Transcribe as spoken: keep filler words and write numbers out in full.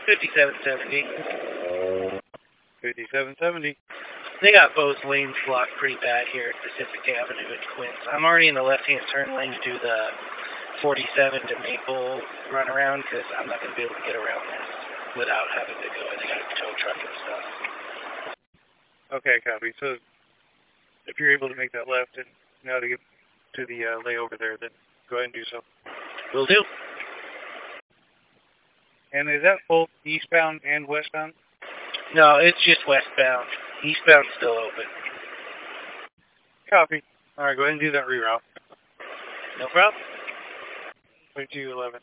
fifty-seven seventy. fifty-seven seventy. They got both lanes blocked pretty bad here at Pacific Avenue at Quince. I'm already in the left-hand turn lane to do the forty-seven to Maple runaround because I'm not going to be able to get around this without having to go. They got a tow truck and stuff. Okay, copy. So if you're able to make that left and now to get to the uh, layover there, then go ahead and do so. Will do. And is that both eastbound and westbound? No, it's just westbound. Eastbound's still open. Copy. All right, go ahead and do that reroute. No problem. twenty-two eleven.